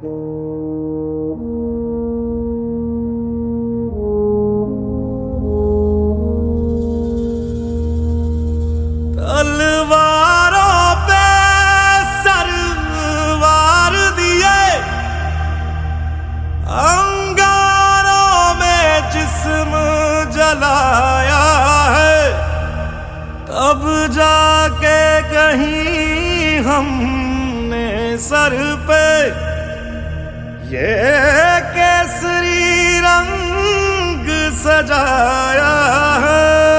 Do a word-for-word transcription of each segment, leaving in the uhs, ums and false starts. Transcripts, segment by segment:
तलवारों पे सरवार दिए, अंगारों में जिस्म जलाया है, तब जाके कहीं हमने सर पे ये केसरी रंग सजाया है।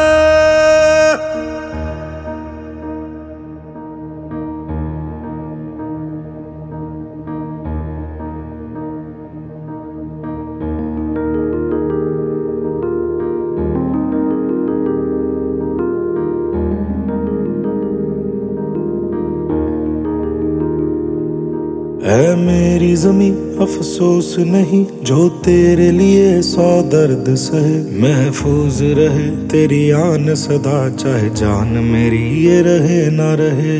है मेरी ज़मीं अफसोस नहीं जो तेरे लिए सौ दर्द सहे, महफूज रहे तेरी आन सदा चाहे जान मेरी ये रहे ना रहे।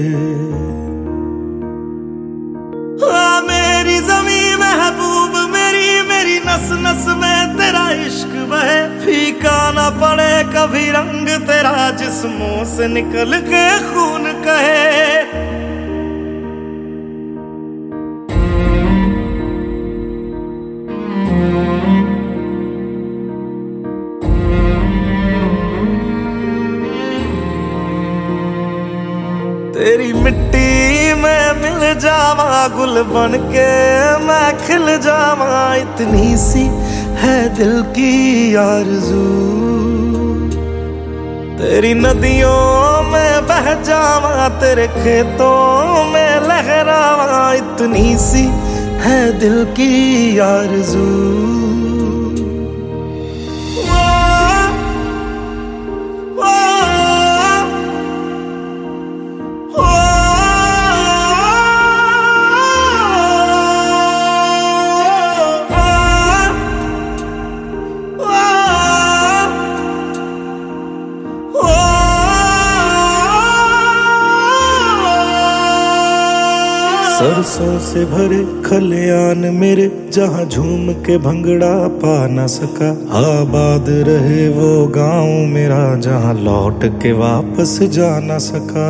हाँ मेरी ज़मीं महबूब मेरी, मेरी नस नस में तेरा इश्क बहे, फीका ना पड़े कभी रंग तेरा जिस्मों से निकल के खून कहे। तेरी मिट्टी में मिल जावा गुल बन के मैं खिल जावा, इतनी सी है दिल की आरज़ू। तेरी नदियों में बह जावा तेरे खेतों में लहरावा, इतनी सी है दिल की आरज़ू। सरसों से भरे खलियान मेरे जहाँ झूम के भंगड़ा पा न सका, आबाद रहे वो गांव मेरा जहाँ लौट के वापस जा न सका।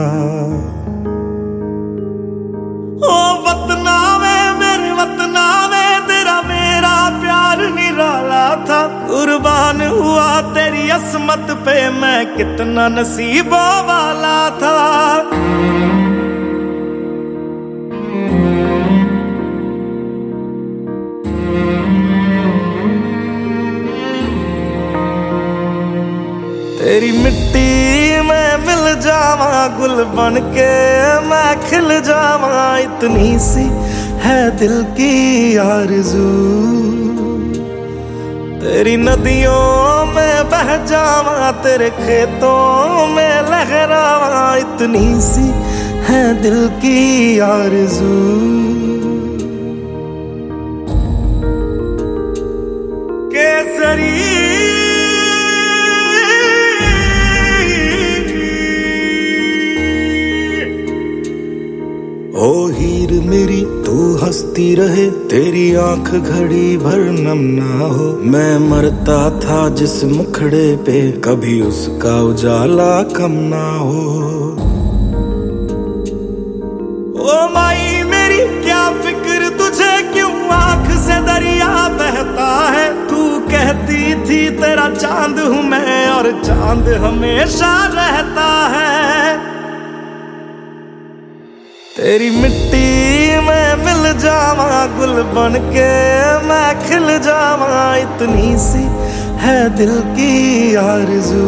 ओ वतना में मेरे वतना में तेरा मेरा प्यार निराला था, कुर्बान हुआ तेरी असमत पे मैं कितना नसीबों वाला था। तेरी मिट्टी में मिल जावा गुल बन के मैं खिल जावा, इतनी सी है दिल की आरज़ू। तेरी नदियों में बह जावा तेरे खेतों में लहरावा, इतनी सी है दिल की आरज़ू। केसरी ओ हीर मेरी तू हंसती रहे, तेरी आंख घड़ी भर नम ना हो, मैं मरता था जिस मुखड़े पे कभी उसका उजाला कम ना हो। ओ माई मेरी क्या फिक्र तुझे क्यों आंख से दरिया बहता है, तू कहती थी तेरा चांद हूँ मैं और चांद हमेशा रहता है। तेरी मिट्टी में मिल जावा गुल बन के मैं खिल जावा, इतनी सी है दिल की आरज़ू।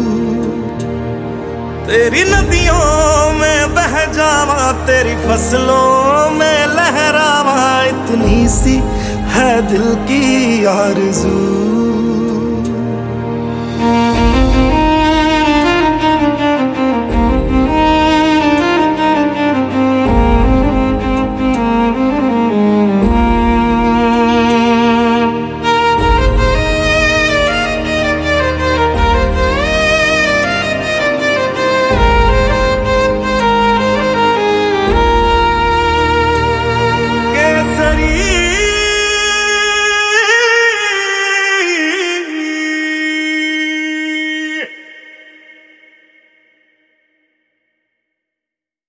तेरी नदियों में बह जावा तेरी फसलों में लहरावा, इतनी सी है दिल की आरज़ू।